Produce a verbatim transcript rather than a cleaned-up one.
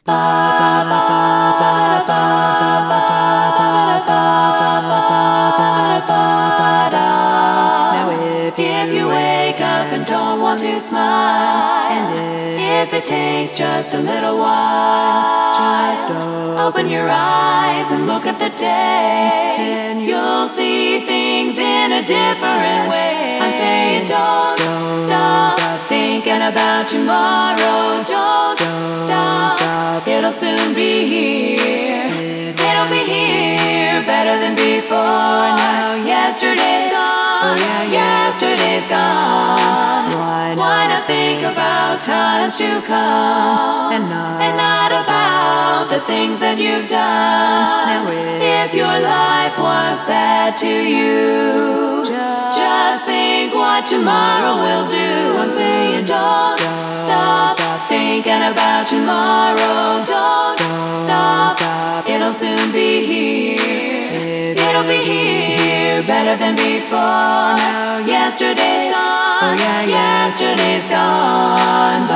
Now if you wake up and don't want to smile, and if it takes just a little while, just open your eyes and look at the day, and you'll see things in a different way. I'm saying don't, don't stop, stop thinking about tomorrow. Don't, don't stop. stop, it'll soon be here. It'll be here, better than before. Now yesterday's gone, oh yeah, yesterday's gone. Why not, Why not think about times to come, and not, and not about the things that you've done. Now if your life was bad to you, just, just think what tomorrow will do. I'm saying don't, don't stop, stop thinking about tomorrow. Don't, don't stop, stop, it'll soon be here. It'll be here, better than before. Now yesterday's gone, oh yeah, yesterday's gone.